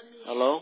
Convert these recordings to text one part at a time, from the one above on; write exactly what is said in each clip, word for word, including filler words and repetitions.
Hello?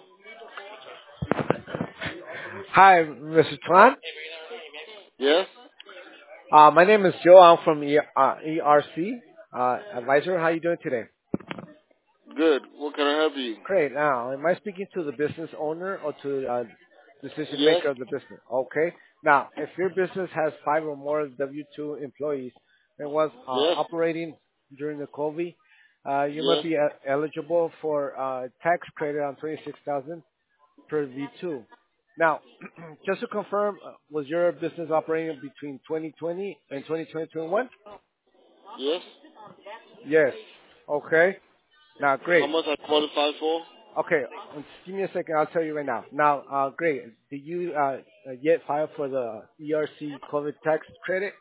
Hi, mister Tuan. Yes? Uh, my name is Joe. I'm from e- uh, E R C uh, Advisor. How you doing today? Good. What can I help you? Great. Now, am I speaking to the business owner or to uh, decision Yes? maker of the business? Okay. Now, if your business has five or more W two employees and was uh, Yes? operating during the COVID, uh, you might Yes? be uh, eligible for uh, tax credit on twenty-six thousand per V two. Now, just to confirm, uh, was your business operating between twenty twenty and twenty twenty-one? Yes? Yes. Okay. Now, How great. much I qualify for? Okay, uh, just give me a second. I'll tell you right now. Now, uh, great. Did you uh, uh, yet file for the E R C COVID tax credit?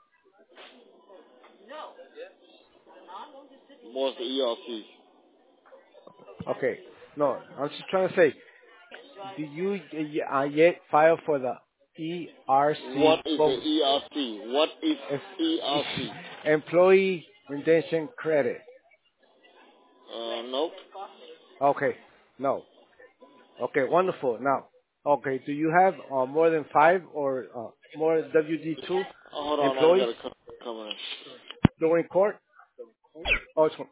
What's the E R C? Okay. No, I was just trying to say, do you uh, uh, yet file for the E R C What is the COVID E R C? What is E R C? employee retention credit? Uh, nope. Okay. No. Okay, wonderful. Now, okay, do you have uh, more than five or uh, more W D two Oh, hold on, I employees gotta come, come in. during court? Oh, it's,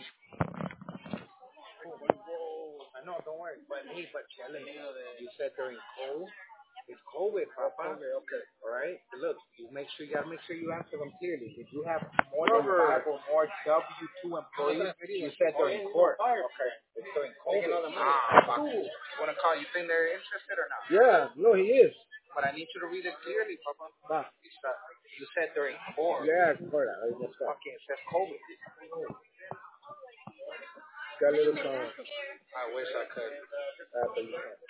yeah, no, he is. Ah, yeah, court. I messed up. Got a little uh, uh, but you can't.